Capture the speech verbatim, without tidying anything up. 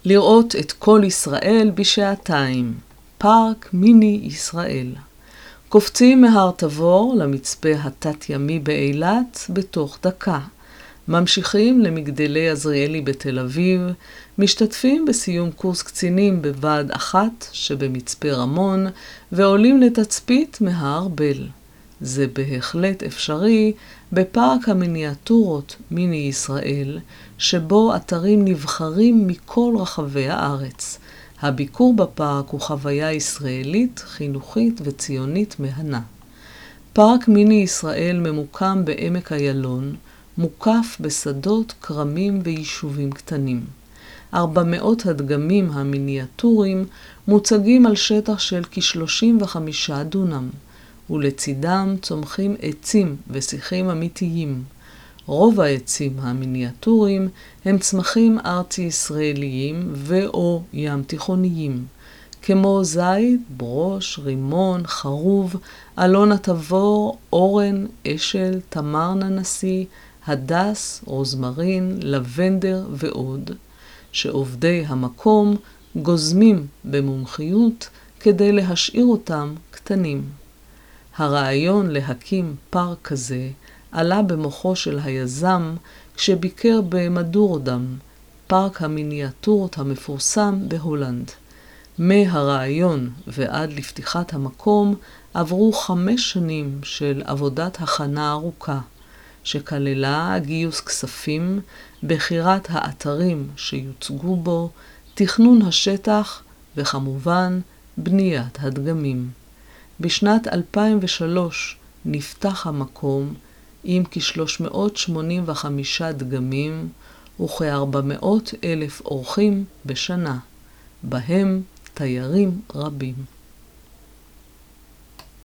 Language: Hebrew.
לראות את כל ישראל בשעתיים. פארק מיני ישראל. קופצים מהר תבור למצפה התת-ימי באילת בתוך דקה. ממשיכים למגדלי עזריאלי בתל אביב, משתתפים בסיום קורס קצינים בוועד אחת שבמצפה רמון, ועולים לתצפית מהר בל. זה בהחלט אפשרי בפארק המיניאטורות מיני ישראל, שבו אתרים נבחרים מכל רחבי הארץ. הביקור בפארק הוא חוויה ישראלית, חינוכית וציונית מהנה. פארק מיני ישראל ממוקם בעמק איילון, מוקף בשדות, קרמים ויישובים קטנים. ארבע מאות הדגמים המיניאטוריים מוצגים על שטח של כ-שלושים וחמישה דונם, ולצידם צומחים עצים ושיחים אמיתיים. רוב העצים המיניאטוריים הם צמחים ארצי ישראליים ו/או ים תיכוניים, כמו זית, ברוש, רימון, חרוב, אלון התבור, אורן, אשל, תמר ננסי, הדס, רוזמרין, לבנדר ועוד, שעובדי המקום גוזמים במומחיות כדי להשאיר אותם קטנים. הרעיון להקים פארק כזה עלה במוחו של היזם כשביקר במדורדם, פארק המיניאטורות המפורסם בהולנד. מהרעיון ועד לפתיחת המקום עברו חמש שנים של עבודת הכנה ארוכה, שכללה גיוס כספים, בחירת האתרים שיוצגו בו, תכנון השטח וכמובן בניית הדגמים. בשנת אלפיים ושלוש נפתח המקום עם כ-שלוש מאות שמונים וחמישה דגמים וכ-ארבע מאות אלף אורחים בשנה, בהם תיירים רבים.